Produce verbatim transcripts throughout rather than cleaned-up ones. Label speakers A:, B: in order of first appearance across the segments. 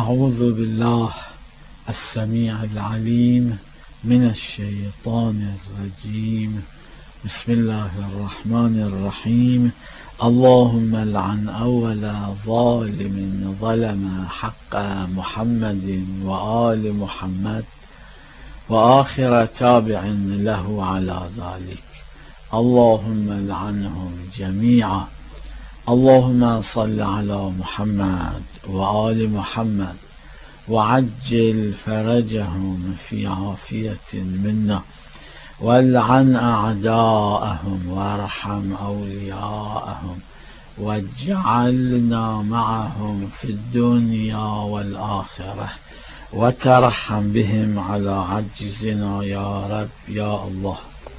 A: أعوذ بالله السميع العليم من الشيطان الرجيم. بسم الله الرحمن الرحيم. اللهم لعن أول ظالم ظلم حق محمد وآل محمد وآخر تابع له على ذلك، اللهم لعنهم جميعا. اللهم صل على محمد وآل محمد وعجل فرجهم في عافية منا، والعن أعداءهم وارحم أولياءهم، واجعلنا معهم في الدنيا والآخرة، وترحم بهم على عجزنا يا رب يا الله.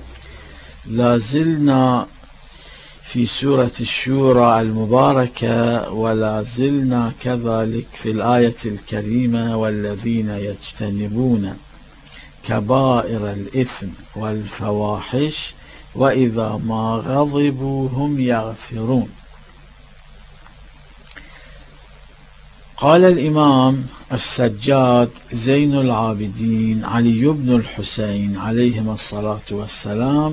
A: لازلنا في سورة الشورى المباركة، ولا زلنا كذلك في الآية الكريمة: والذين يجتنبون كبائر الإثم والفواحش وإذا ما غضبوا هم يغفرون. قال الإمام السجاد زين العابدين علي بن الحسين عليهما الصلاة والسلام: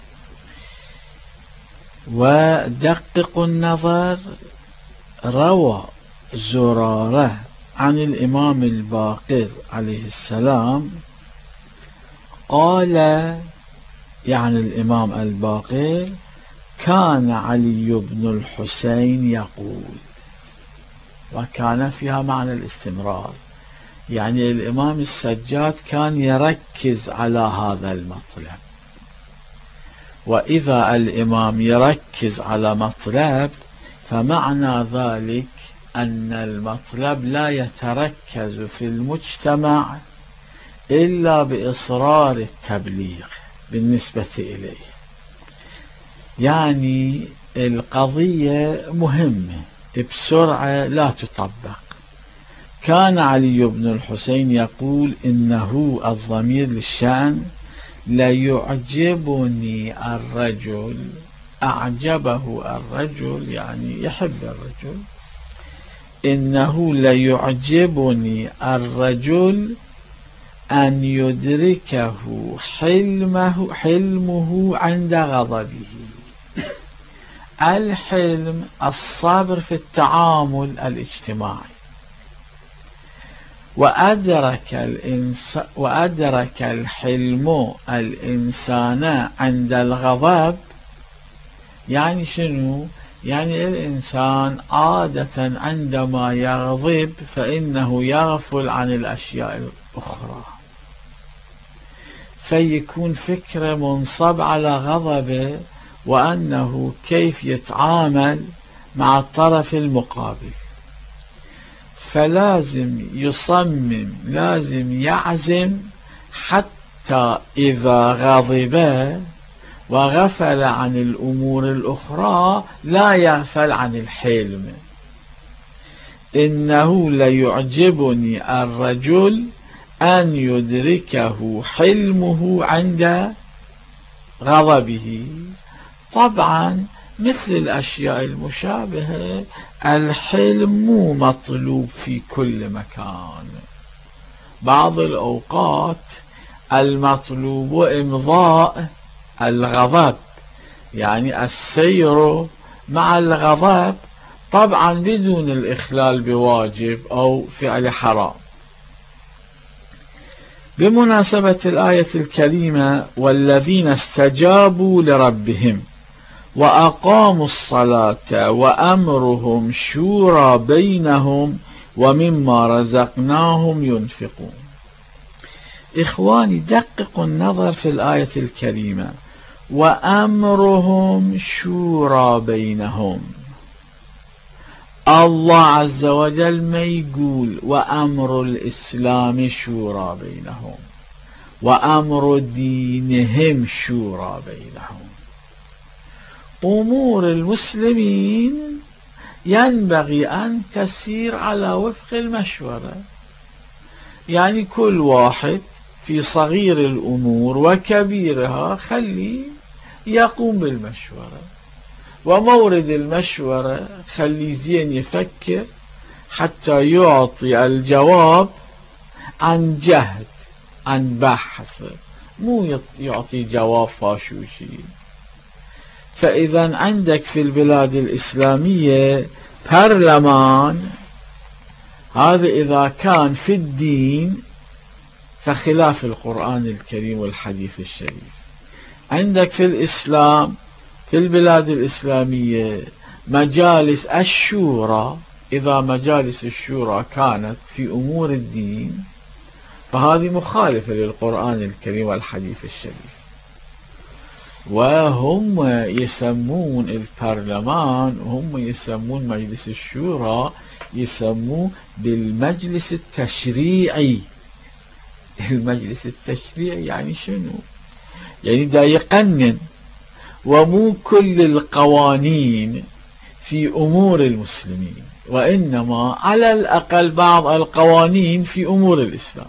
A: ودقق النظر، روى زرارة عن الإمام الباقر عليه السلام قال، يعني الإمام الباقر: كان علي بن الحسين يقول، وكان فيها معنى الاستمرار، يعني الإمام السجاد كان يركز على هذا المطلب. وإذا الإمام يركز على مطلب فمعنى ذلك أن المطلب لا يتركز في المجتمع إلا بإصرار التبليغ بالنسبة إليه، يعني القضية مهمة بسرعة لا تطبق. كان علي بن الحسين يقول: إنه الضمير للشأن، لا يعجبني الرجل، أعجبه الرجل يعني يحب الرجل، إنه لا يعجبني الرجل أن يدركه حلمه, حلمه عند غضبه. الحلم الصبر في التعامل الاجتماعي. وأدرك, الإنس وأدرك الحلم الإنسان عند الغضب، يعني شنو؟ يعني الإنسان عادة عندما يغضب فإنه يغفل عن الأشياء الأخرى، فيكون فكرة منصب على غضبه وأنه كيف يتعامل مع الطرف المقابل. فلازم يصمم، لازم يعزم، حتى إذا غضب وغفل عن الأمور الأخرى لا يغفل عن الحلم. إنه ليعجبني الرجل أن يدركه حلمه عند غضبه. طبعا مثل الأشياء المشابهة، الحلم مو مطلوب في كل مكان. بعض الأوقات المطلوب إمضاء الغضب، يعني السير مع الغضب، طبعا بدون الإخلال بواجب أو فعل حرام. بمناسبة الآية الكريمة: والذين استجابوا لربهم وأقاموا الصلاة وأمرهم شورى بينهم ومما رزقناهم ينفقون. إخواني، دققوا النظر في الآية الكريمة: وأمرهم شورى بينهم. الله عز وجل ما يقول وأمر الإسلام شورى بينهم، وأمر دينهم شورى بينهم. أمور المسلمين ينبغي أن تسير على وفق المشورة، يعني كل واحد في صغير الأمور وكبيرها خلي يقوم بالمشورة، ومورد المشورة خلي زين يفكر حتى يعطي الجواب عن جهد، عن بحث، مو يعطي جواب فاشوشي. فإذا عندك في البلاد الإسلامية برلمان، هذا إذا كان في الدين فخلاف القرآن الكريم والحديث الشريف. عندك في الإسلام في البلاد الإسلامية مجالس الشورى، إذا مجالس الشورى كانت في أمور الدين فهذه مخالفة للقرآن الكريم والحديث الشريف. وهم يسمون البرلمان، وهم يسمون مجلس الشورى، يسموه بالمجلس التشريعي. المجلس التشريعي يعني شنو؟ يعني دا يقنن، ومو كل القوانين في أمور المسلمين، وإنما على الأقل بعض القوانين في أمور الإسلام.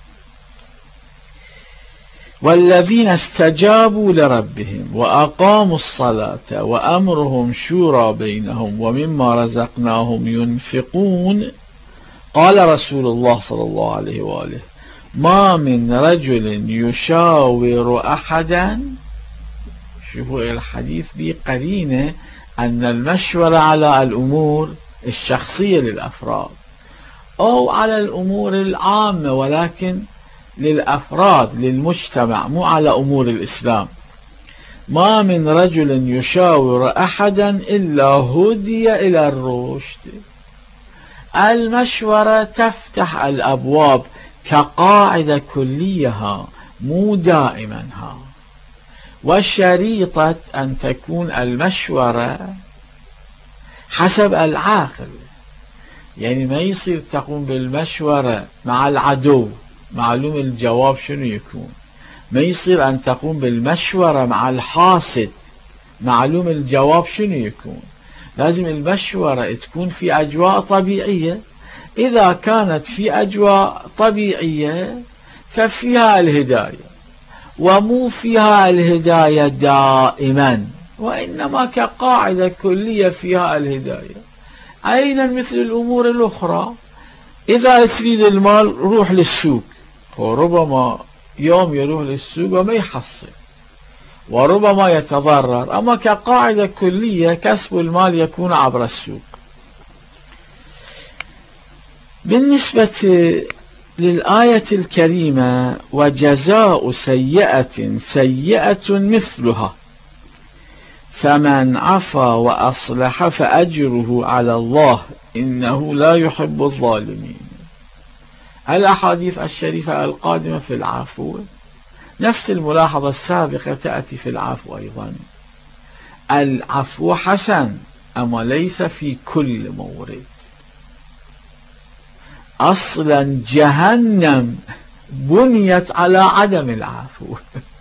A: والذين استجابوا لربهم وأقاموا الصلاة وأمرهم شورى بينهم ومما رزقناهم ينفقون. قال رسول الله صلى الله عليه وآله: ما من رجل يشاور أحدا. شوفوا الحديث بقرينة أن المشورة على الأمور الشخصية للأفراد أو على الأمور العامة، ولكن للأفراد للمجتمع، مو على أمور الإسلام. ما من رجل يشاور أحدا إلا هدي إلى الرشد. المشورة تفتح الأبواب كقاعدة كليها، مو دائما ها. والشريطة أن تكون المشورة حسب العاقل، يعني ما يصير تقوم بالمشورة مع العدو، معلوم الجواب شنو يكون. ما يصير أن تقوم بالمشورة مع الحاسد، معلوم الجواب شنو يكون. لازم المشورة تكون في أجواء طبيعية. إذا كانت في أجواء طبيعية ففيها الهداية، ومو فيها الهداية دائما، وإنما كقاعدة كلية فيها الهداية. أيضا مثل الأمور الأخرى، إذا تريد المال روح للسوق، وربما يوم يروح للسوق وما يحصل، وربما يتضرر. أما كقاعدة كلية كسب المال يكون عبر السوق. بالنسبة للآية الكريمة: وجزاء سيئة سيئة مثلها فمن عفا وأصلح فأجره على الله إنه لا يحب الظالمين. الأحاديث الشريفة القادمة في العفو نفس الملاحظة السابقة تأتي في العفو أيضا. العفو حسن، أما ليس في كل مورد. أصلا جهنم بنيت على عدم العفو.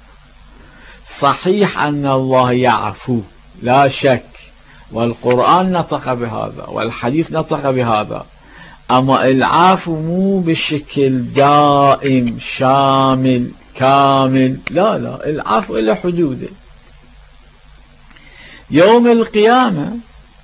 A: صحيح أن الله يعفو لا شك، والقرآن نطق بهذا والحديث نطق بهذا، أما العفو مو بشكل دائم شامل كامل، لا لا، العفو إلى حدوده. يوم القيامة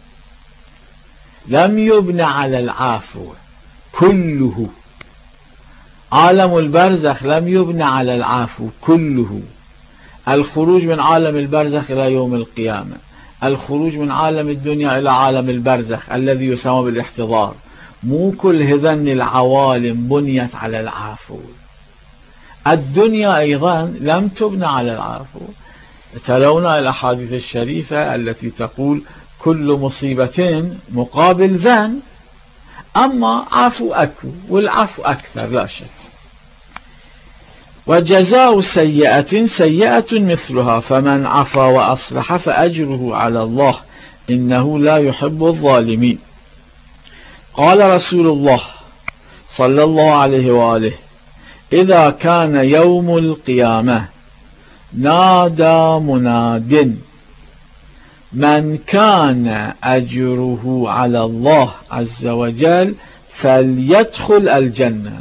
A: لم يبنى على العفو كله. عالم البرزخ لم يبنى على العفو كله. الخروج من عالم البرزخ إلى يوم القيامة، الخروج من عالم الدنيا إلى عالم البرزخ الذي يسمى بالاحتضار، مو كل هذن العوالم بنيت على العفو. الدنيا أيضا لم تبنى على العفو. تلونا الأحاديث الشريفة التي تقول كل مصيبة مقابل ذنب، أما عفو أكو، والعفو أكثر لا شك. وجزاء سيئة سيئة مثلها فمن عفا وأصلح فأجره على الله إنه لا يحب الظالمين. قال رسول الله صلى الله عليه وآله: إذا كان يوم القيامة نادى مناد من كان أجره على الله عز وجل فليدخل الجنة.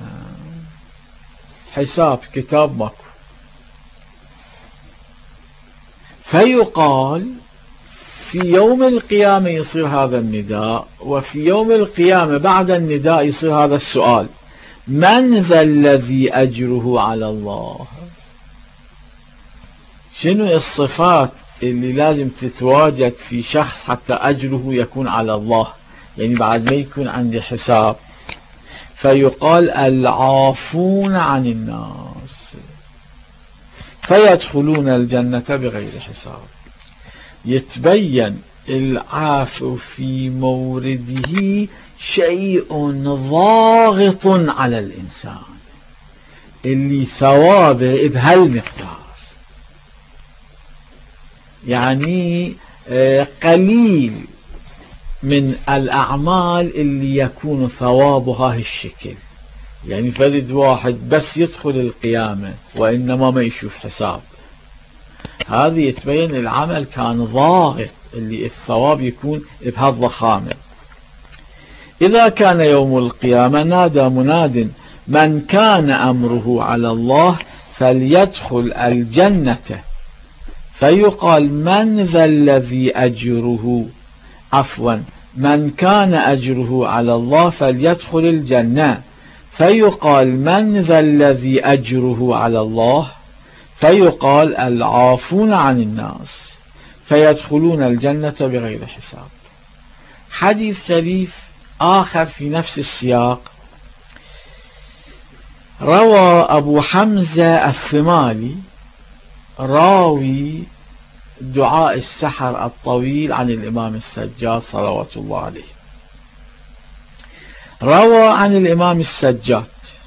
A: حساب كتاب ماكو. فيقال في يوم القيامة يصير هذا النداء، وفي يوم القيامة بعد النداء يصير هذا السؤال: من ذا الذي أجره على الله؟ شنو الصفات اللي لازم تتواجد في شخص حتى أجره يكون على الله، يعني بعد ما يكون عندي حساب؟ فيقال: العافون عن الناس فيدخلون الجنة بغير حساب. يتبين العافو في مورده شيء ضاغط على الإنسان اللي ثوابه بهالمقدار، يعني قليل من الأعمال اللي يكون ثوابها هالشكل. يعني فرد واحد بس يدخل القيامة وإنما ما يشوف حساب، هذه يتبين العمل كان ضاغط، اللي الثواب يكون بهالضخامة. إذا كان يوم القيامة نادى مناد: من كان أمره على الله فليدخل الجنة. فيقال: من ذا الذي أجره عفوا من كان أجره على الله فليدخل الجنة. فيقال: من ذا الذي أجره على الله؟ فيقال: العافون عن الناس فيدخلون الجنة بغير حساب. حديث شريف آخر في نفس السياق روى أبو حمزة الثمالي راوي دعاء السحر الطويل عن الإمام السجاد صلوات الله عليه، روى عن الإمام السجاد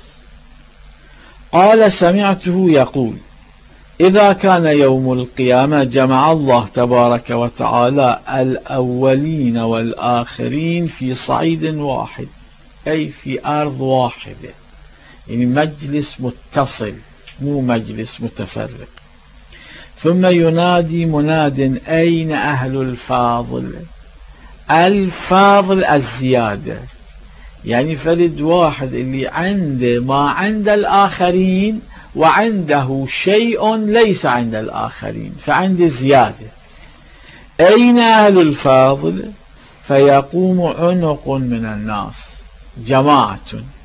A: قال: سمعته يقول: إذا كان يوم القيامة جمع الله تبارك وتعالى الأولين والآخرين في صعيد واحد، أي في أرض واحدة، يعني مجلس متصل مو مجلس متفرق. ثم ينادي مناد: أين أهل الفاضل؟ الفاضل الزيادة، يعني فرد واحد اللي عنده ما عند الآخرين وعنده شيء ليس عند الآخرين، فعنده زيادة. أين أهل الفاضل؟ فيقوم عنق من الناس، جماعة،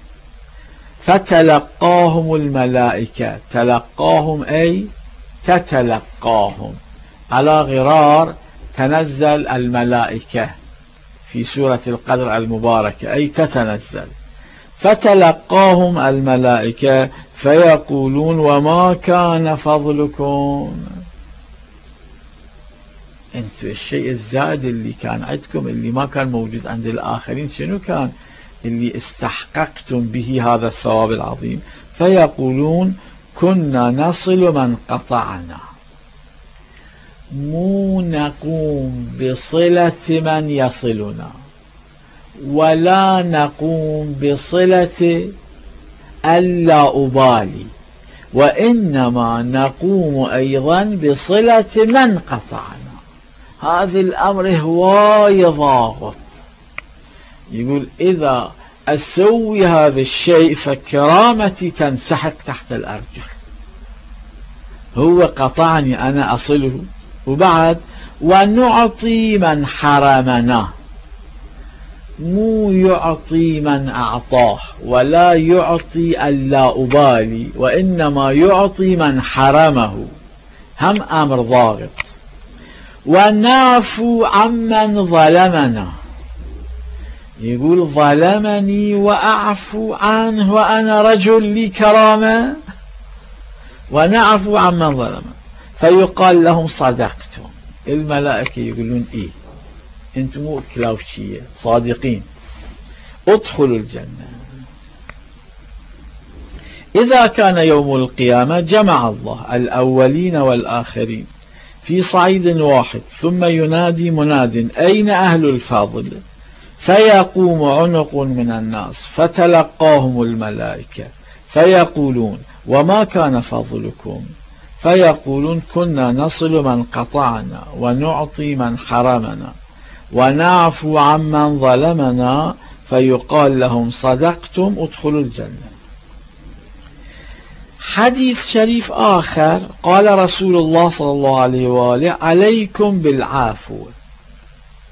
A: فتلقاهم الملائكة. تلقاهم أي تتلقاهم، على غرار تنزل الملائكة في سورة القدر المباركة، أي تتنزل. فتلقاهم الملائكة فيقولون: وما كان فضلكم؟ انتو الشيء الزائد اللي كان عندكم اللي ما كان موجود عند الآخرين شنو كان اللي استحققتم به هذا الثواب العظيم؟ فيقولون: كنا نصل من قطعنا. مو نقوم بصلة من يصلنا، ولا نقوم بصلة اللا أبالي، وإنما نقوم أيضا بصلة من قطعنا. هذا الأمر هواي ضاغط. يقول: إذا أسوي هذا الشيء فكرامتي تنسحق تحت الأرجل. هو قطعني أنا أصله، وبعد ونعطي من حرمنا. مو يعطي من أعطاه، ولا يعطي اللا أبالي، وإنما يعطي من حرمه. هم أمر ضاغط. ونعفو عمن ظلمنا. يقول: ظلمني وأعفو عنه وأنا رجل لي كرامة. ونعفو عمن ظلم. فيقال لهم: صدقتم. الملائكة يقولون: إيه انتم مو كلاوشية، صادقين، ادخلوا الجنة. إذا كان يوم القيامة جمع الله الأولين والآخرين في صعيد واحد، ثم ينادي مناد: أين أهل الفاضل؟ فيقوم عنق من الناس فتلقاهم الملائكة فيقولون: وما كان فضلكم؟ فيقولون: كنا نصل من قطعنا، ونعطي من حرمنا، ونعفو عمن ظلمنا. فيقال لهم: صدقتم، ادخلوا الجنة. حديث شريف آخر قال رسول الله صلى الله عليه وآله: عليكم بالعفو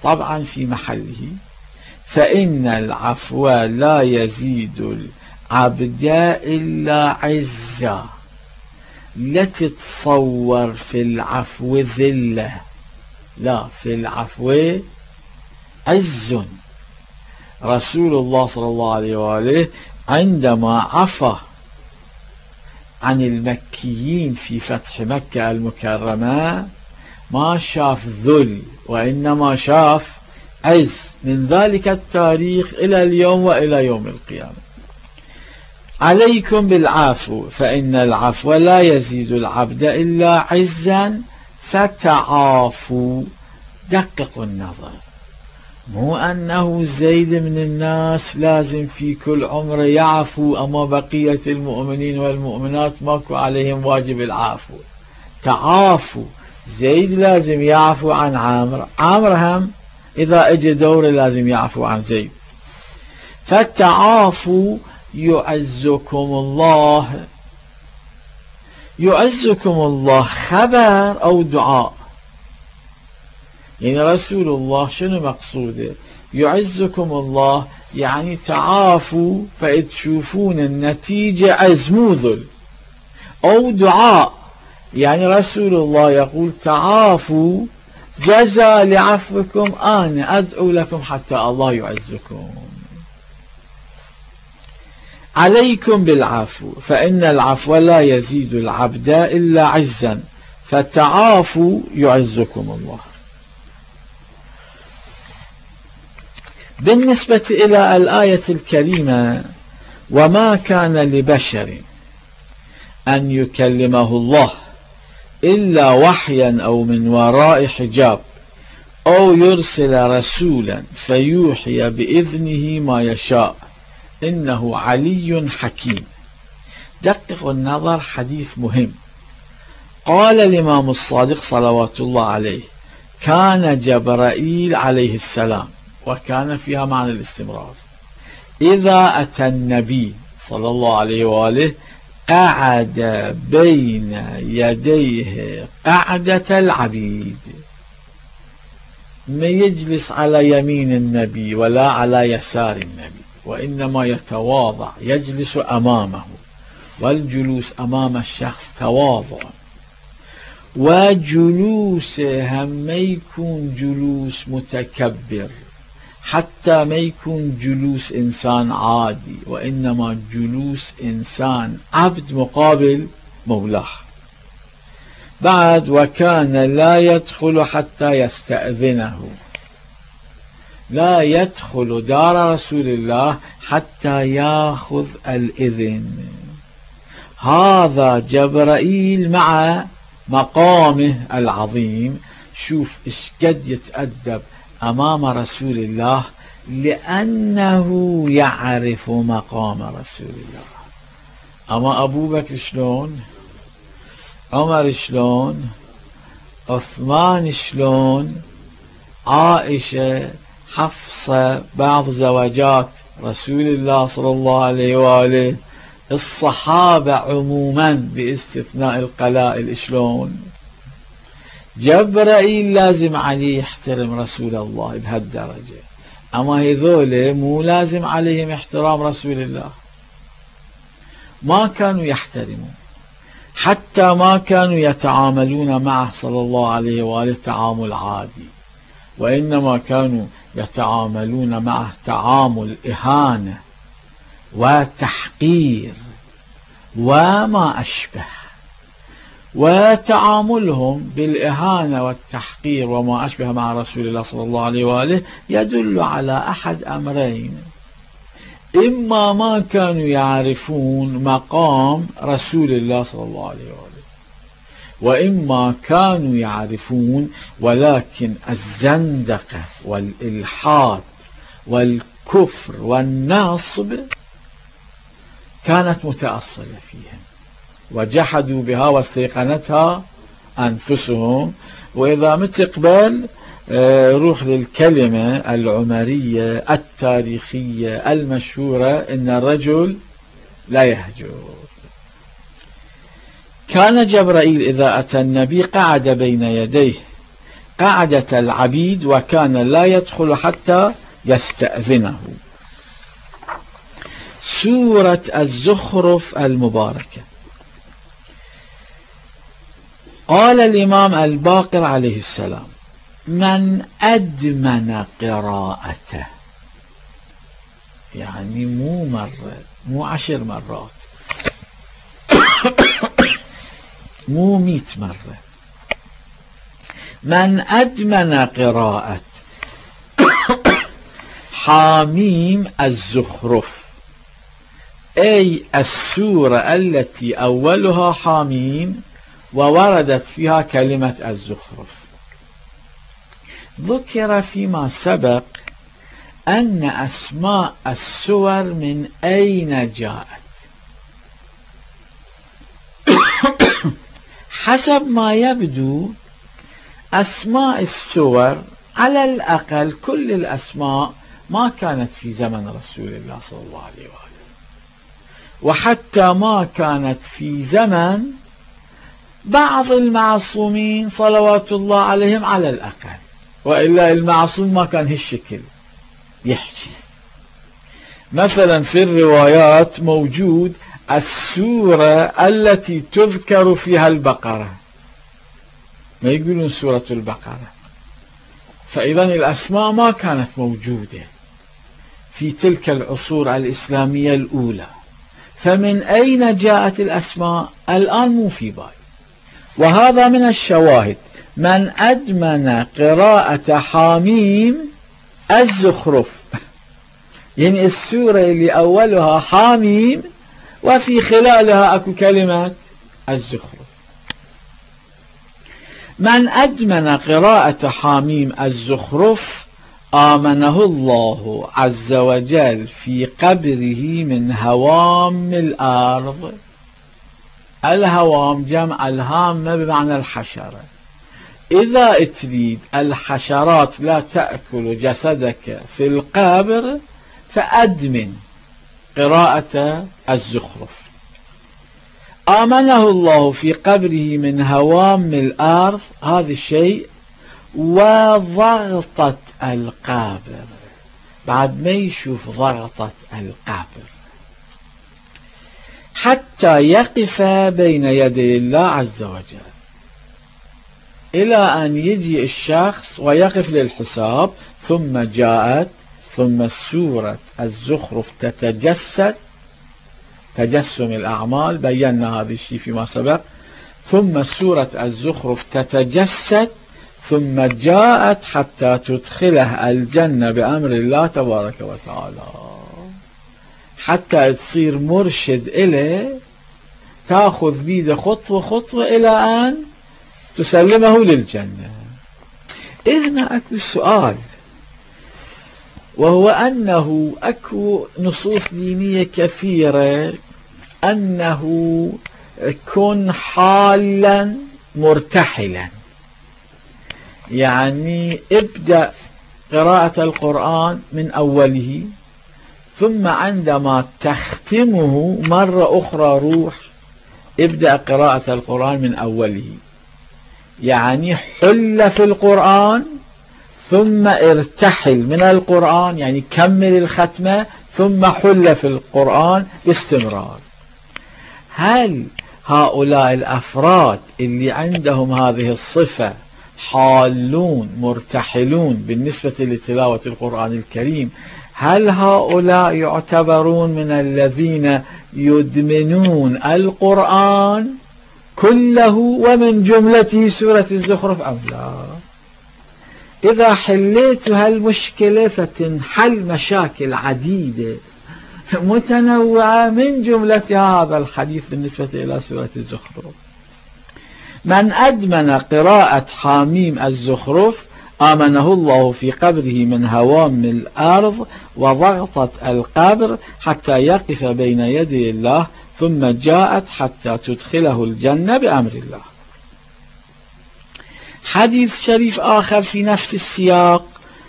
A: طبعا في محله. فإن العفو لا يزيد العبد إلا عزا. لا تتصور في العفو ذلة، لا، في العفو عز. رسول الله صلى الله عليه وآله عندما عفى عن المكيين في فتح مكة المكرمة ما شاف ذل، وإنما شاف عز. من ذلك التاريخ إلى اليوم وإلى يوم القيامة. عليكم بالعفو فإن العفو لا يزيد العبد إلا عزا فتعافوا. دققوا النظر، مو أنه زيد من الناس لازم في كل عمر يعفو، أما بقية المؤمنين والمؤمنات ماكو عليهم واجب العفو. تعافوا، زيد لازم يعفو عن عامر، عامر هم إذا اجى دور لازم يعفو عن زيد. فالتعافوا يعزكم الله. يعزكم الله خبر أو دعاء؟ يعني رسول الله شنو مقصوده؟ يعزكم الله يعني تعافوا فتشوفون النتيجة عز مو ذل. أو دعاء يعني رسول الله يقول تعافوا جزاء لعفوكم أنا أدعو لكم حتى الله يعزكم. عليكم بالعفو فإن العفو لا يزيد العبد إلا عزا فتعافوا يعزكم الله. بالنسبة إلى الآية الكريمة وما كان لبشر أن يكلمه الله إلا وحيا أو من وراء حجاب أو يرسل رسولا فيوحي بإذنه ما يشاء إنه علي حكيم. دقق النظر، حديث مهم. قال الإمام الصادق صلوات الله عليه كان جبرائيل عليه السلام، وكان فيها معنى الاستمرار، إذا أتى النبي صلى الله عليه وآله قعد بين يديه قعدة العبيد. ما يجلس على يمين النبي ولا على يسار النبي، وإنما يتواضع، يجلس أمامه، والجلوس أمام الشخص تواضع. وجلوسه هم ما يكون جلوس متكبر، حتى ما يكون جلوس إنسان عادي، وإنما جلوس إنسان عبد مقابل مولاه. بعد وكان لا يدخل حتى يستأذنه، لا يدخل دار رسول الله حتى ياخذ الإذن. هذا جبرائيل مع مقامه العظيم، شوف إيش قد يتأدب أمام رسول الله لأنه يعرف مقام رسول الله. أما أبو بكر شلون، عمر شلون، عثمان شلون، عائشة، حفصة، بعض زوجات رسول الله صلى الله عليه وآله، الصحابة عموما باستثناء القلائل شلون. جبرائيل لازم عليه يحترم رسول الله بهالدرجة، أما هذول مو لازم عليهم احترام رسول الله. ما كانوا يحترمون، حتى ما كانوا يتعاملون معه صلى الله عليه وآله تعامل عادي، وإنما كانوا يتعاملون معه تعامل إهانة وتحقير وما أشبه. وتعاملهم بالإهانة والتحقير وما أشبه مع رسول الله صلى الله عليه وآله يدل على أحد أمرين: إما ما كانوا يعرفون مقام رسول الله صلى الله عليه وآله، وإما كانوا يعرفون ولكن الزندقة والإلحاد والكفر والنصب كانت متأصلة فيهم، وجحدوا بها واستيقنتها أنفسهم. وإذا متقبل روح للكلمة العمرية التاريخية المشهورة: إن الرجل لا يهجر. كان جبرائيل إذا أتى النبي قعد بين يديه قعدة العبيد وكان لا يدخل حتى يستأذنه. سورة الزخرف المباركة. قال الإمام الباقر عليه السلام: من أدمن قراءته، يعني مو مرة، مو عشر مرات، مو مئة مرة، من أدمن قراءة حاميم الزخرف، أي السورة التي أولها حاميم ووردت فيها كلمة الزخرف. ذكر فيما سبق أن أسماء السور من أين جاءت. حسب ما يبدو أسماء السور على الأقل كل الأسماء ما كانت في زمن رسول الله صلى الله عليه وآله، وحتى ما كانت في زمن بعض المعصومين صلوات الله عليهم على الأقل، وإلا المعصوم ما كان هالشكل يحكي. مثلا في الروايات موجود السورة التي تذكر فيها البقرة، ما يقولون سورة البقرة، فإذا الأسماء ما كانت موجودة في تلك العصور الإسلامية الأولى، فمن أين جاءت الأسماء الآن مو في بالي. وهذا من الشواهد: من أدمن قراءة حاميم الزخرف، يعني السورة اللي أولها حاميم وفي خلالها أكو كلمة الزخرف. من أدمن قراءة حاميم الزخرف آمنه الله عز وجل في قبره من هوام الأرض. الهوام جمع الهامة بمعنى الحشرة. إذا تريد الحشرات لا تأكل جسدك في القبر فأدمن قراءة الزخرف. آمنه الله في قبره من هوام الأرض، هذا الشيء، وضغطة القبر، بعد ما يشوف ضغطة القبر، حتى يقف بين يدي الله عز وجل، إلى أن يجي الشخص ويقف للحساب. ثم جاءت ثم سورة الزخرف تتجسد، تجسم الأعمال، بينا هذا الشيء فيما سبق. ثم سورة الزخرف تتجسد ثم جاءت حتى تدخله الجنة بأمر الله تبارك وتعالى، حتى تصير مرشد إليه، تأخذ بيده خطوة خطوة إلى أن تسلمه للجنة. إذن أكو سؤال، وهو أنه أكو نصوص دينية كثيرة أنه كن حالا مرتحلا، يعني ابدأ قراءة القرآن من أوله، ثم عندما تختمه مرة أخرى روح ابدأ قراءة القرآن من أوله، يعني حل في القرآن ثم ارتحل من القرآن، يعني كمل الختمة ثم حل في القرآن باستمرار. هل هؤلاء الأفراد اللي عندهم هذه الصفة حالون مرتحلون بالنسبة لتلاوة القرآن الكريم، هل هؤلاء يعتبرون من الذين يدمنون القرآن كله ومن جملته سورة الزخرف أم لا؟ إذا حليت هالمشكلة فتنحل مشاكل عديدة متنوعة من جملتها هذا الحديث بالنسبة إلى سورة الزخرف. من أدمن قراءة حاميم الزخرف آمنه الله في قبره من هوام الأرض وضغطة القبر حتى يقف بين يدي الله، ثم جاءت حتى تدخله الجنة بأمر الله. حديث شريف آخر في نفس السياق،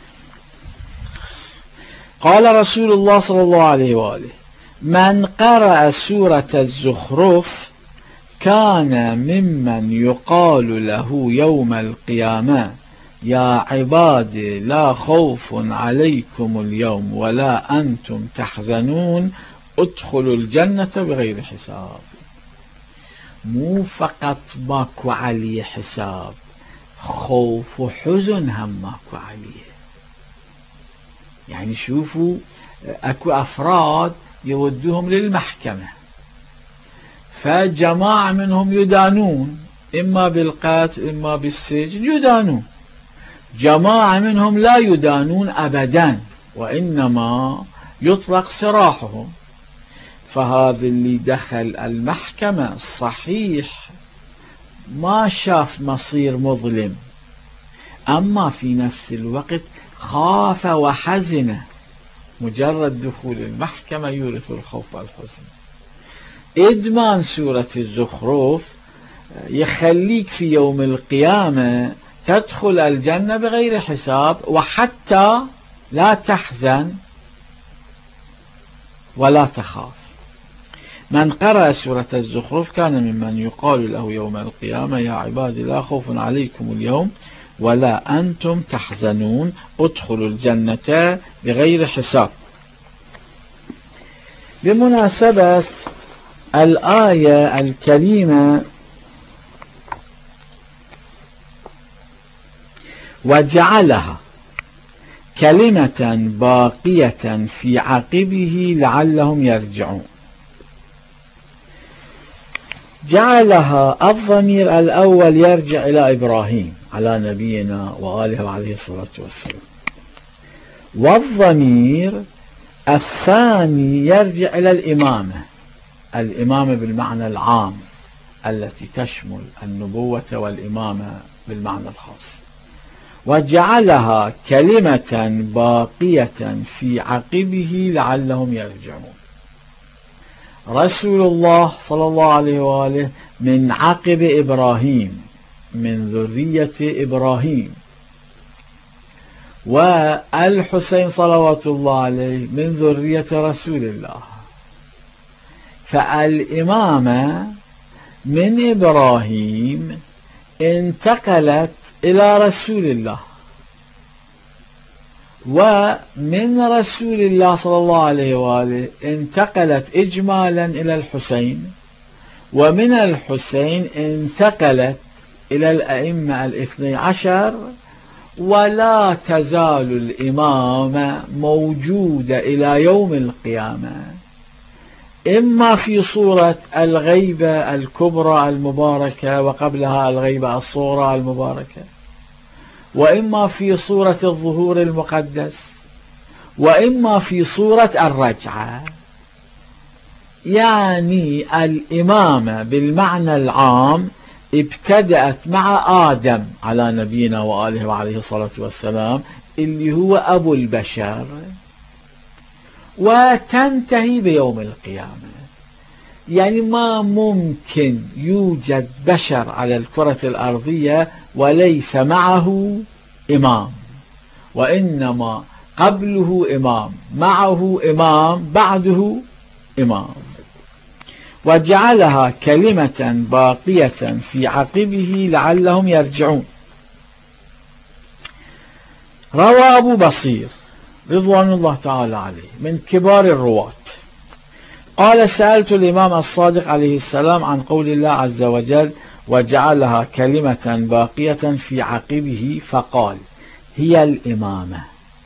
A: قال رسول الله صلى الله عليه وآله: من قرأ سورة الزخرف كان ممن يقال له يوم القيامة يا عبادي لا خوف عليكم اليوم ولا أنتم تحزنون ادخلوا الجنة بغير حساب. مو فقط ماكو عليه حساب، خوف وحزن هم ماكو عليه. يعني شوفوا اكو افراد يودوهم للمحكمة، فجماعة منهم يدانون اما بالقتل اما بالسجن، يدانون. جماعة منهم لا يدانون ابدا، وانما يطلق سراحهم. فهذا اللي دخل المحكمة صحيح ما شاف مصير مظلم، أما في نفس الوقت خاف وحزن. مجرد دخول المحكمة يورث الخوف والحزن. إدمان سورة الزخرف يخليك في يوم القيامة تدخل الجنة بغير حساب، وحتى لا تحزن ولا تخاف. من قرأ سورة الزخرف كان ممن يقال له يوم القيامة يا عبادي لا خوف عليكم اليوم ولا أنتم تحزنون ادخلوا الجنة بغير حساب. بمناسبة الآية الكريمة وجعلها كلمة باقية في عقبه لعلهم يرجعون، جعلها الضمير الأول يرجع إلى إبراهيم على نبينا وآله وعليه الصلاة والسلام، والضمير الثاني يرجع إلى الإمامة، الإمامة بالمعنى العام التي تشمل النبوة والإمامة بالمعنى الخاص. وجعلها كلمة باقية في عقبه لعلهم يرجعون. رسول الله صلى الله عليه وآله من عقب إبراهيم، من ذرية إبراهيم، والحسين صلوات الله عليه من ذرية رسول الله. فالإمامة من إبراهيم انتقلت إلى رسول الله، ومن رسول الله صلى الله عليه وآله انتقلت إجمالا إلى الحسين، ومن الحسين انتقلت إلى الأئمة الاثني عشر، ولا تزال الإمامة موجودة إلى يوم القيامة، إما في صورة الغيبة الكبرى المباركة وقبلها الغيبة الصغرى المباركة، وإما في صورة الظهور المقدس، وإما في صورة الرجعة. يعني الإمامة بالمعنى العام ابتدأت مع آدم على نبينا وآله وعليه الصلاة والسلام اللي هو أبو البشر، وتنتهي بيوم القيامة. يعني ما ممكن يوجد بشر على الكرة الأرضية وليس معه إمام، وإنما قبله إمام، معه إمام، بعده إمام. وجعلها كلمة باقية في عقبه لعلهم يرجعون. روى أبو بصير رضوان الله تعالى عليه من كبار الرواة قال سألت الإمام الصادق عليه السلام عن قول الله عز وجل وجعلها كلمة باقية في عقبه، فقال هي الإمامة.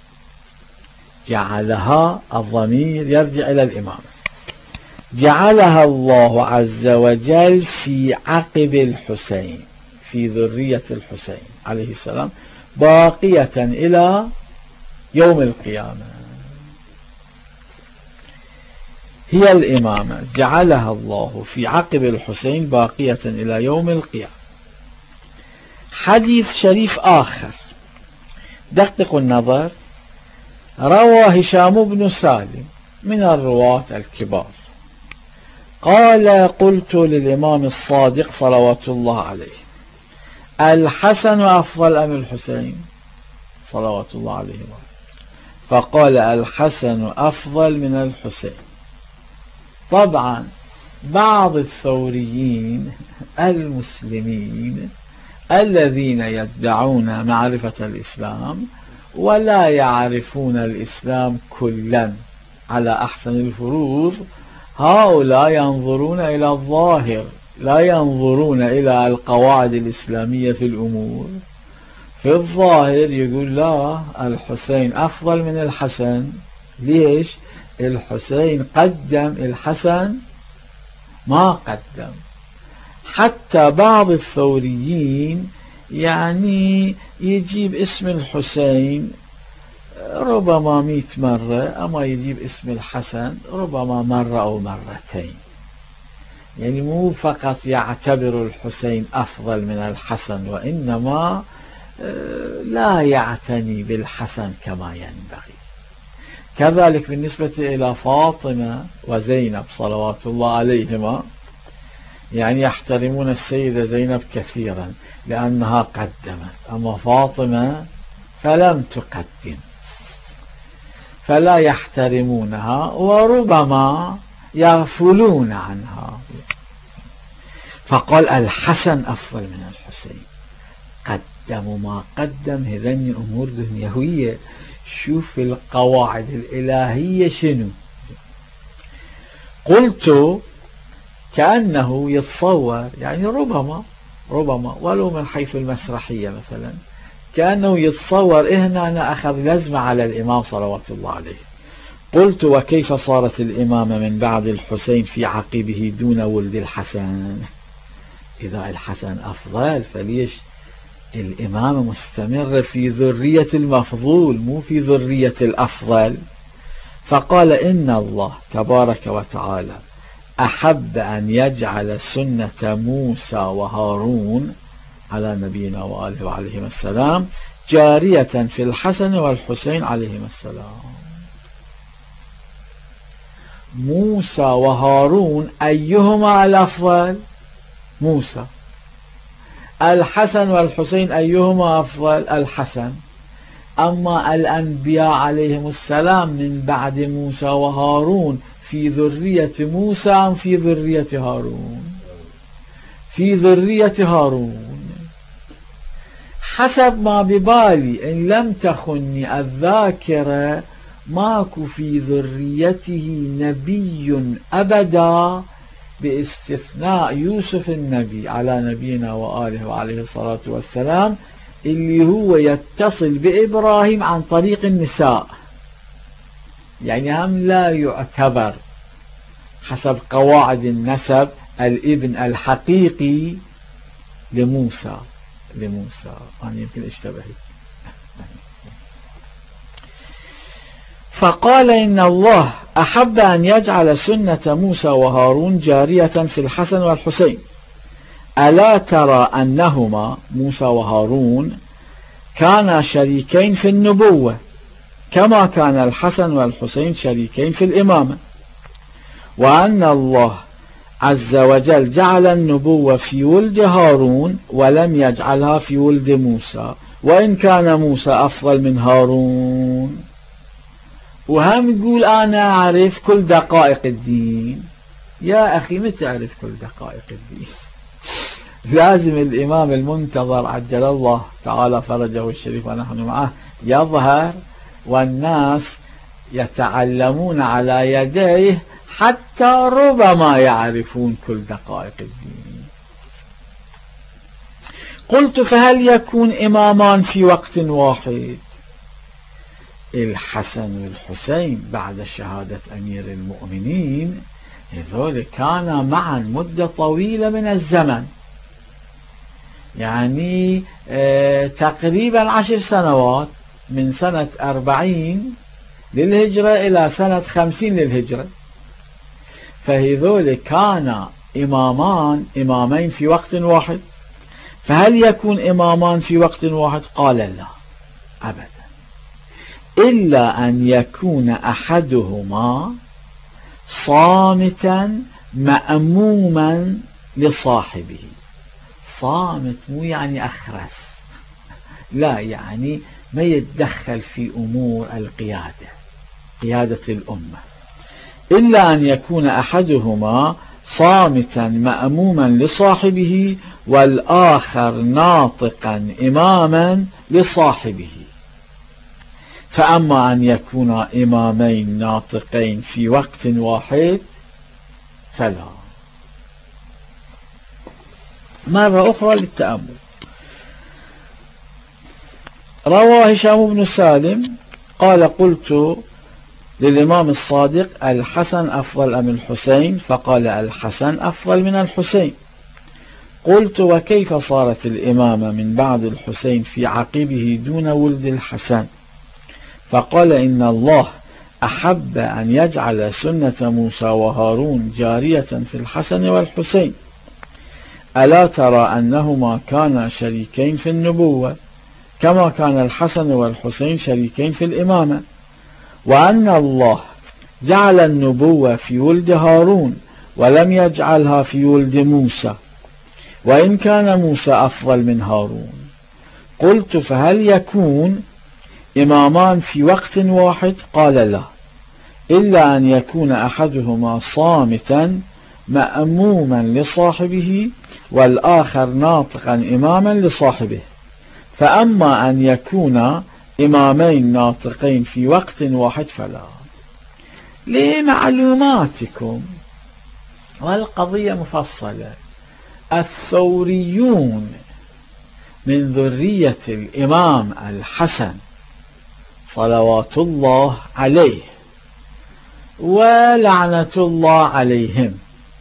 A: جعلها الضمير يرجع إلى الإمامة، جعلها الله عز وجل في عقب الحسين، في ذرية الحسين عليه السلام، باقية إلى يوم القيامة. هي الإمامة جعلها الله في عقب الحسين باقية إلى يوم القيامة. حديث شريف آخر دققوا النظر، روى هشام بن سالم من الرواة الكبار قال قلت للإمام الصادق صلوات الله عليه الحسن أفضل أم الحسين صلوات الله عليه وآله؟ فقال الحسن أفضل من الحسين. طبعا بعض الثوريين المسلمين الذين يدعون معرفة الإسلام ولا يعرفون الإسلام كلا على أحسن الفروض، هؤلاء ينظرون إلى الظاهر لا ينظرون إلى القواعد الإسلامية في الأمور. في الظاهر يقول لا، الحسين أفضل من الحسن. ليش؟ الحسين قدم، الحسن ما قدم. حتى بعض الثوريين يعني يجيب اسم الحسين ربما مئة مرة، أما يجيب اسم الحسن ربما مرة أو مرتين. يعني مو فقط يعتبر الحسين أفضل من الحسن، وإنما لا يعتني بالحسن كما ينبغي. كذلك بالنسبة إلى فاطمة وزينب صلوات الله عليهما، يعني يحترمون السيدة زينب كثيرا لأنها قدمت، أما فاطمة فلم تقدم، فلا يحترمونها وربما يغفلون عنها. فقال الحسن أفضل من الحسين، قدموا ما قدم. هذين أمور دنيوية، شوف القواعد الإلهية شنو. قلت كأنه يتصور، يعني ربما ربما ولو من حيث المسرحية مثلا، كأنه يتصور هنا أنا أخذ لزمة على الإمام صلوات الله عليه. قلت وكيف صارت الإمامة من بعد الحسين في عقبه دون ولد الحسن؟ إذا الحسن أفضل فليش الإمامة مستمرة في ذرية المفضول مو في ذرية الأفضل؟ فقال إن الله تبارك وتعالى أحب أن يجعل سنة موسى وهارون على نبينا وآله وعليهم السلام جارية في الحسن والحسين عليهم السلام. موسى وهارون أيهما الأفضل؟ موسى. الحسن والحسين أيهما أفضل؟ الحسن. أما الأنبياء عليهم السلام من بعد موسى وهارون في ذرية موسى أم في ذرية هارون؟ في ذرية هارون حسب ما ببالي، إن لم تخني الذاكرة ماكو في ذريته نبي أبدا باستثناء يوسف النبي على نبينا وآله وعليه الصلاة والسلام، اللي هو يتصل بإبراهيم عن طريق النساء، يعني هم لا يعتبر حسب قواعد النسب الابن الحقيقي لموسى لموسى أنا يمكن اشتبهت. فقال إن الله أحب أن يجعل سنة موسى وهارون جارية في الحسن والحسين. ألا ترى أنهما موسى وهارون كانا شريكين في النبوة كما كان الحسن والحسين شريكين في الإمامة، وأن الله عز وجل جعل النبوة في ولد هارون ولم يجعلها في ولد موسى، وإن كان موسى أفضل من هارون. وهم يقول أنا أعرف كل دقائق الدين. يا أخي متى تعرف كل دقائق الدين؟ لازم الإمام المنتظر عجل الله تعالى فرجه الشريف ونحن معه يظهر والناس يتعلمون على يديه حتى ربما يعرفون كل دقائق الدين. قلت فهل يكون إمامان في وقت واحد؟ الحسن والحسين بعد شهادة أمير المؤمنين هذول كانا معا مدة طويلة من الزمن، يعني اه تقريبا عشر سنوات، من سنة أربعين للهجرة إلى سنة خمسين للهجرة. فهذول كانا إمامان إمامين في وقت واحد. فهل يكون إمامان في وقت واحد؟ قال لا أبدا، إلا أن يكون أحدهما صامتا مأموما لصاحبه. صامت مو يعني أخرس، لا، يعني ما يتدخل في أمور القيادة، قيادة الأمة. إلا أن يكون أحدهما صامتا مأموما لصاحبه والآخر ناطقا إماما لصاحبه. فأما أن يكون إمامين ناطقين في وقت واحد فلا. مرة أخرى للتأمل. روى هشام بن سالم قال قلت للإمام الصادق الحسن أفضل أم الحسين؟ فقال الحسن أفضل من الحسين. قلت وكيف صارت الإمامة من بعد الحسين في عقبه دون ولد الحسن؟ فقال إن الله أحب أن يجعل سنة موسى وهارون جارية في الحسن والحسين. ألا ترى أنهما كانا شريكين في النبوة كما كان الحسن والحسين شريكين في الإمامة، وأن الله جعل النبوة في ولد هارون ولم يجعلها في ولد موسى، وإن كان موسى أفضل من هارون. قلت فهل يكون إمامان في وقت واحد؟ قال لا، إلا أن يكون أحدهما صامتا مأموما لصاحبه والآخر ناطقا إماما لصاحبه. فأما أن يكون إمامين ناطقين في وقت واحد فلا. لمعلوماتكم والقضية مفصلة، الثوريون من ذرية الإمام الحسن صلوات الله عليه ولعنة الله عليهم.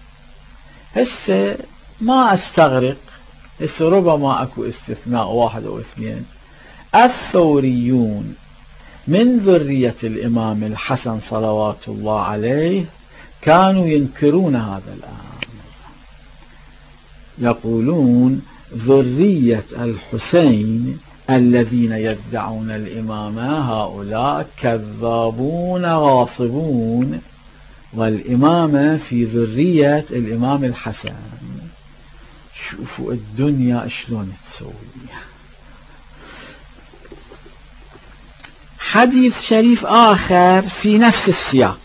A: هسه ما أستغرق، هسه ربما أكو استثناء واحد أو اثنين. الثوريون من ذرية الإمام الحسن صلوات الله عليه كانوا ينكرون هذا الأمر، يقولون ذرية الحسين الذين يدعون الإمامة هؤلاء كذابون غاصبون، والإمامة في ذرية الإمام الحسن. شوفوا الدنيا شلون تسوي. حديث شريف آخر في نفس السياق.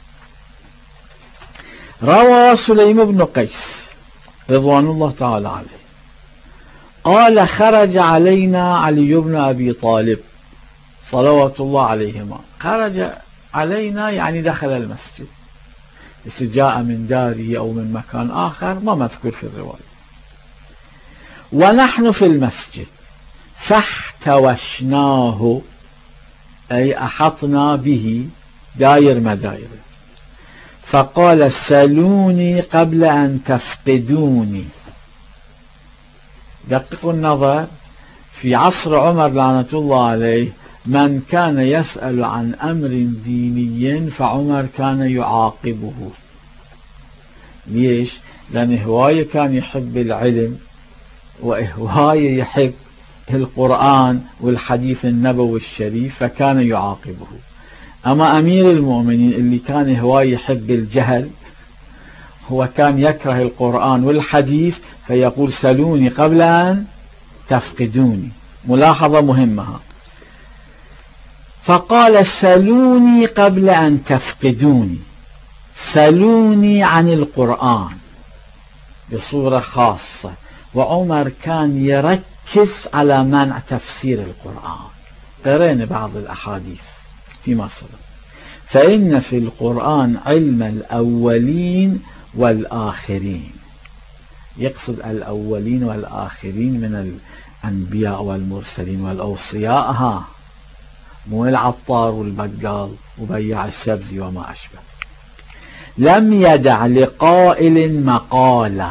A: روى سليم بن قيس رضوان الله تعالى عليه قال خرج علينا علي بن أبي طالب صلوات الله عليهما. خرج علينا يعني دخل المسجد، جاء من داره أو من مكان آخر ما مذكور في الرواية. ونحن في المسجد فاحتوشناه أي أحطنا به داير مداير. فقال سلوني قبل أن تفقدوني. دققوا النظر، في عصر عمر لعنة الله عليه من كان يسأل عن أمر ديني فعمر كان يعاقبه. ليش؟ لأن هواية كان يحب العلم وهواية يحب القرآن والحديث النبوي الشريف فكان يعاقبه. أما أمير المؤمنين اللي كان هواية يحب الجهل هو كان يكره القرآن والحديث فيقول سلوني قبل أن تفقدوني. ملاحظة مهمة. فقال سلوني قبل أن تفقدوني، سلوني عن القرآن بصورة خاصة. وعمر كان يركز على منع تفسير القرآن. قرأنا بعض الأحاديث فيما سبق. فإن في القرآن علم الأولين والآخرين، يقصد الأولين والآخرين من الأنبياء والمرسلين والأوصياء، ها مو العطار والبقال وبيع السبز وما أشبه. لم يدع لقائل مقالة.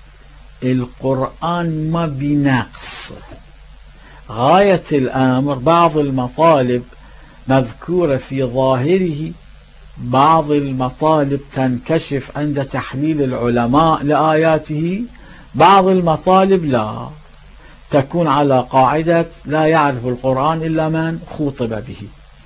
A: القرآن ما بنقص، غاية الأمر بعض المطالب مذكورة في ظاهره، بعض المطالب تنكشف عند تحليل العلماء لآياته، بعض المطالب لا، تكون على قاعدة لا يعرف القرآن إلا من خوطب به.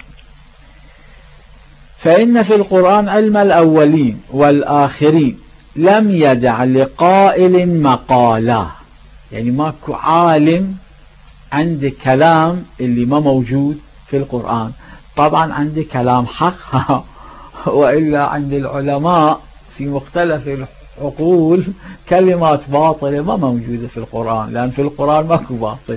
A: فإن في القرآن علم الأولين والآخرين لم يدع لقائل مقالة، يعني ماكو عالم عند كلام اللي ما موجود في القرآن. طبعا عندي كلام حق وإلا عند العلماء في مختلف عقول كلمات باطلة ما موجودة في القرآن، لأن في القرآن ماكو باطل.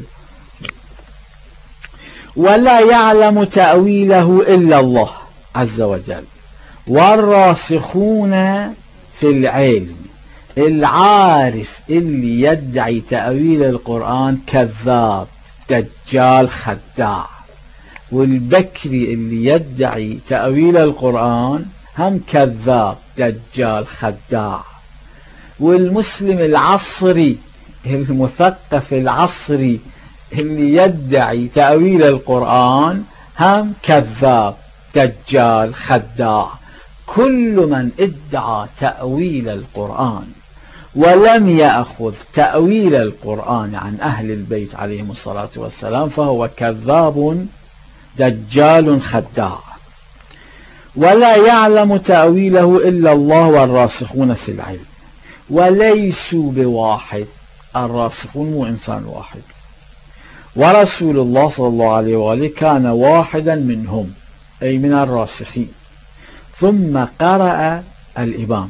A: ولا يعلم تأويله إلا الله عز وجل والراسخون في العلم. العارف اللي يدعي تأويل القرآن كذاب دجال خداع، والبكري اللي يدعي تأويل القرآن هم كذاب دجال خداع، والمسلم العصري المثقف العصري اللي يدعي تأويل القرآن هم كذاب دجال خداع. كل من ادعى تأويل القرآن ولم يأخذ تأويل القرآن عن أهل البيت عليهم الصلاة والسلام فهو كذاب دجال خداع. ولا يعلم تأويله إلا الله والراسخون في العلم. وليسوا بواحد، الراسخون مو إنسان واحد، ورسول الله صلى الله عليه وآله كان واحدا منهم أي من الراسخين. ثم قرأ الإمام: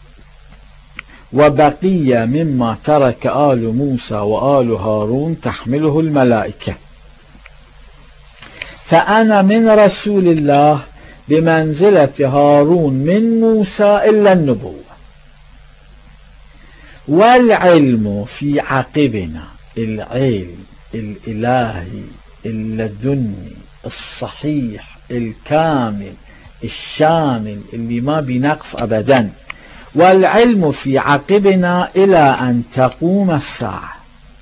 A: وبقي مما ترك آل موسى وآل هارون تحمله الملائكة، فأنا من رسول الله بمنزلة هارون من موسى إلا النبوة. والعلم في عقبنا، العلم الإلهي اللدني الصحيح الكامل الشامل اللي ما بنقص أبدا، والعلم في عقبنا إلى أن تقوم الساعة.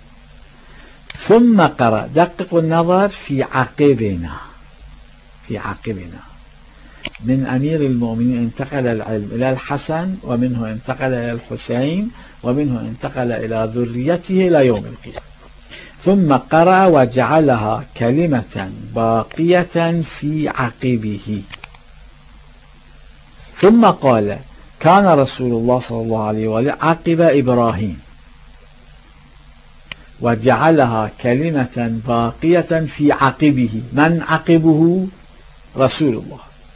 A: ثم قرأ، دققوا النظر، في عقبنا، في عقبنا من أمير المؤمنين انتقل العلم إلى الحسن، ومنه انتقل إلى الحسين، ومنه انتقل إلى ذريته إلى يوم القيامة. ثم قرأ: وجعلها كلمة باقية في عقبه. ثم قال: كان رسول الله صلى الله عليه وآله عقب إبراهيم، وجعلها كلمة باقية في عقبه. من عقبه؟ رسول الله.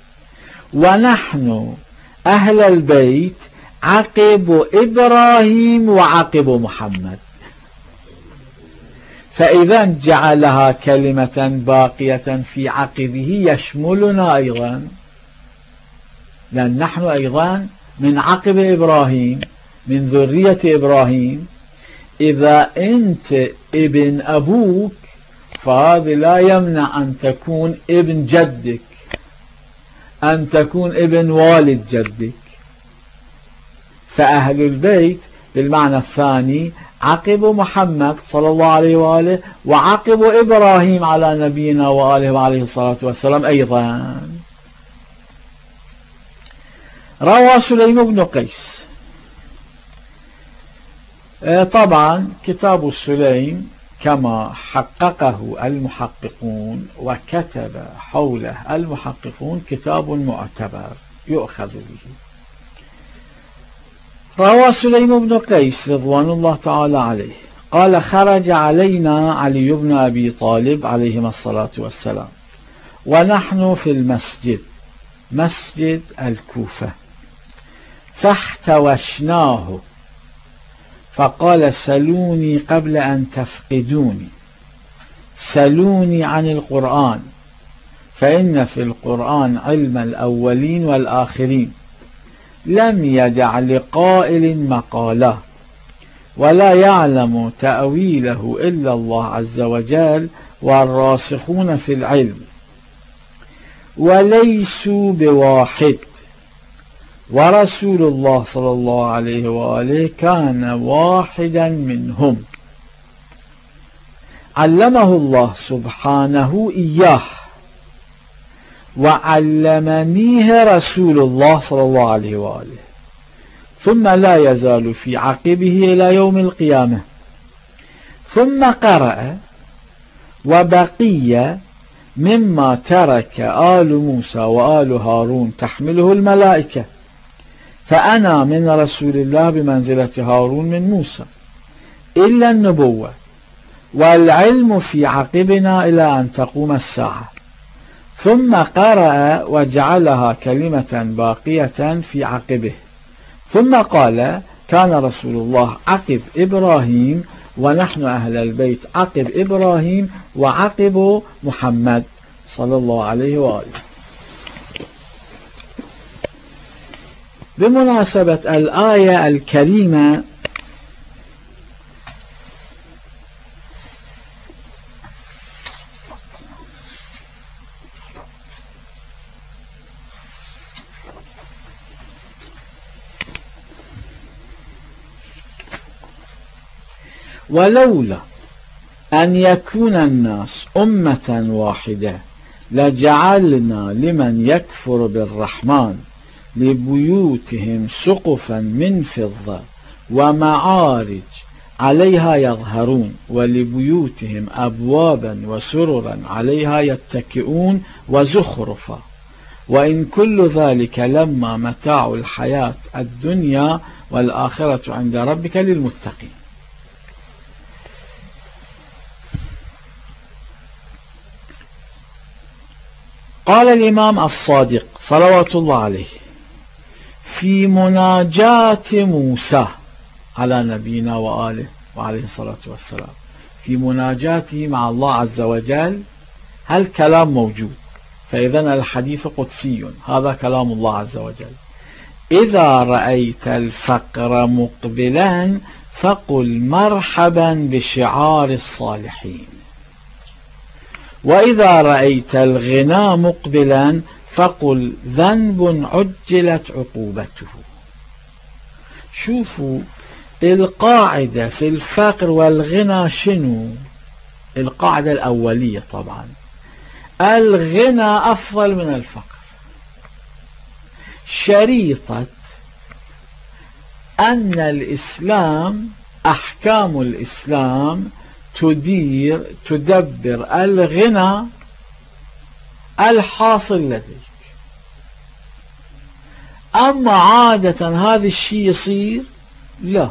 A: ونحن أهل البيت عقب إبراهيم وعقب محمد. فإذا جعلها كلمة باقية في عقبه يشملنا أيضا، لأن نحن أيضا من عقب إبراهيم، من ذرية إبراهيم. إذا أنت ابن أبوك فهذا لا يمنع أن تكون ابن جدك، أن تكون ابن والد جدك. فأهل البيت بالمعنى الثاني عقب محمد صلى الله عليه وآله وعقب إبراهيم على نبينا وآله وعليه الصلاة والسلام أيضا. روى سليم بن قيس. طبعا كتاب السليم كما حققه المحققون وكتب حوله المحققون كتاب معتبر يؤخذ به. روى سليم بن قيس رضوان الله تعالى عليه قال: خرج علينا علي بن أبي طالب عليهما الصلاة والسلام ونحن في المسجد، مسجد الكوفة، فاحتوشناه فقال: سلوني قبل أن تفقدوني، سلوني عن القرآن، فإن في القرآن علم الأولين والآخرين، لم يدع لقائل مقاله، ولا يعلم تأويله إلا الله عز وجل والراسخون في العلم، وليسوا بواحد، ورسول الله صلى الله عليه وآله كان واحدا منهم، علمه الله سبحانه إياه، وعلمنيه رسول الله صلى الله عليه وآله، ثم لا يزال في عقبه إلى يوم القيامة. ثم قرأ: وبقي مما ترك آل موسى وآل هارون تحمله الملائكة، فأنا من رسول الله بمنزلة هارون من موسى إلا النبوة، والعلم في عقبنا إلى أن تقوم الساعة. ثم قرأ: وجعلها كلمة باقية في عقبه. ثم قال: كان رسول الله عقب إبراهيم، ونحن أهل البيت عقب إبراهيم وعقب محمد صلى الله عليه وآله. بمناسبة الآية الكريمة ولولا أن يكون الناس أمة واحدة لجعلنا لمن يكفر بالرحمن لبيوتهم سقفا من فضة ومعارج عليها يظهرون ولبيوتهم أبوابا وسررا عليها يتكئون وزخرفا وإن كل ذلك لما متاع الحياة الدنيا والآخرة عند ربك للمتقين. قال الإمام الصادق صلوات الله عليه في مناجاة موسى على نبينا وآله وعليه الصلاة والسلام، في مناجاته مع الله عز وجل هالكلام موجود، فإذن الحديث قدسي، هذا كلام الله عز وجل. إذا رأيت الفقر مقبلا فقل مرحبا بشعار الصالحين، وإذا رأيت الغنى مقبلا فقل ذنب عجلت عقوبته. شوفوا القاعدة في الفقر والغنى شنو؟ القاعدة الأولية طبعا الغنى أفضل من الفقر، شريطة أن الإسلام أحكام الإسلام تدير تدبر الغنى الحاصل لديك. أما عادة هذا الشيء يصير لا،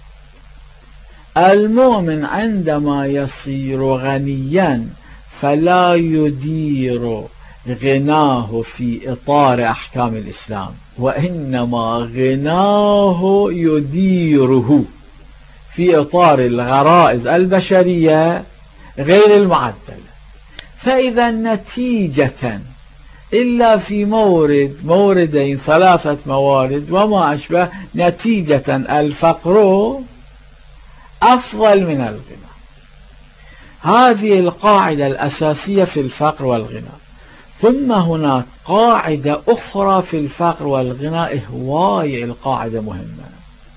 A: المؤمن عندما يصير غنيا فلا يدير غناه في إطار أحكام الإسلام، وإنما غناه يديره في إطار الغرائز البشرية غير المعدلة. فإذا نتيجة إلا في مورد موردين ثلاثة موارد وما أشبه، نتيجة الفقر أفضل من الغنى. هذه القاعدة الأساسية في الفقر والغنى. ثم هناك قاعدة أخرى في الفقر والغنى، هواية القاعدة مهمة،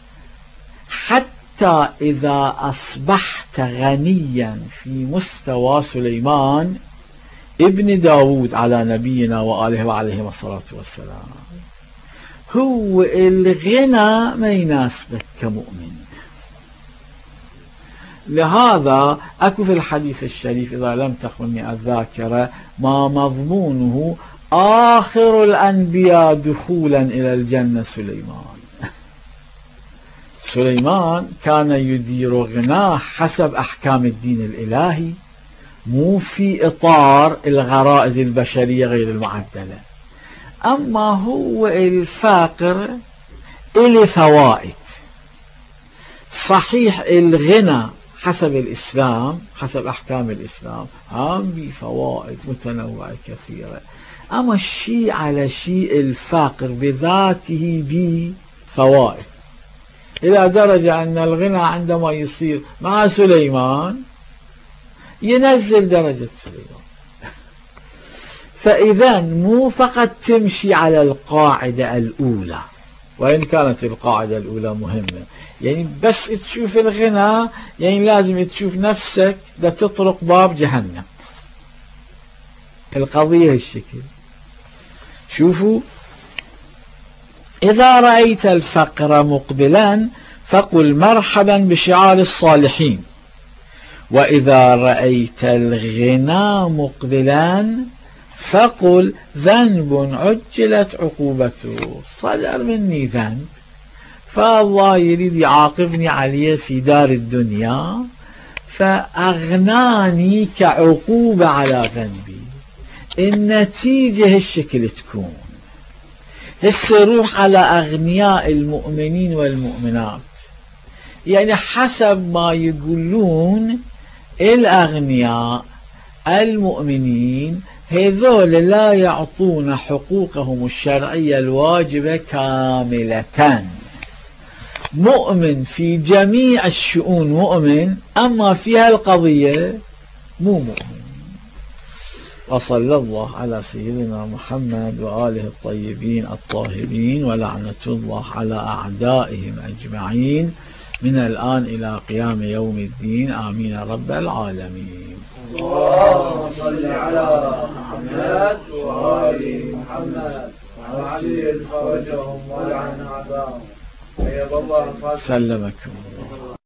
A: حتى إذا أصبحت غنيا في مستوى سليمان ابن داود على نبينا وآله وعليه الصلاة والسلام، هو الغنى ما يناسبك كمؤمن. لهذا أكو في الحديث الشريف إذا لم تخنني الذاكرة ما مضمونه آخر الأنبياء دخولا إلى الجنة سليمان. سليمان كان يدير غناه حسب أحكام الدين الإلهي، مو في إطار الغرائز البشرية غير المعدلة. أما هو الفقر إلي فوائد، صحيح الغنى حسب الإسلام حسب أحكام الإسلام هم بفوائد متنوعة كثيرة، أما الشيء على شيء الفقر بذاته بفوائد، إلى درجة أن الغنى عندما يصير مع سليمان ينزل درجة سليمان. فإذا مو فقط تمشي على القاعدة الأولى، وإن كانت القاعدة الأولى مهمة، يعني بس تشوف الغنى يعني لازم تشوف نفسك دا تطرق باب جهنم. القضية الشكل. شوفوا إذا رأيت الفقر مقبلا فقل مرحبا بشعار الصالحين، وإذا رأيت الغنى مقبلا فقل ذنب عجلت عقوبته، صدر مني ذنب فالله يريد يعاقبني عليه في دار الدنيا فأغناني كعقوبة على ذنبي. النتيجة هالشكل تكون. هسه روح على أغنياء المؤمنين والمؤمنات يعني حسب ما يقولون الأغنياء المؤمنين هذول لا يعطون حقوقهم الشرعية الواجبة كاملة. مؤمن في جميع الشؤون مؤمن، أما في هالقضية مو مؤمن. وصلى الله على سيدنا محمد وآله الطيبين الطاهرين، ولعنة الله على أعدائهم أجمعين من الآن إلى قيام يوم الدين. آمين رب العالمين.
B: اللهم صل على محمد وآل محمد وعلي فرجهم ولعن أعداءهم.
A: سلمكم الله.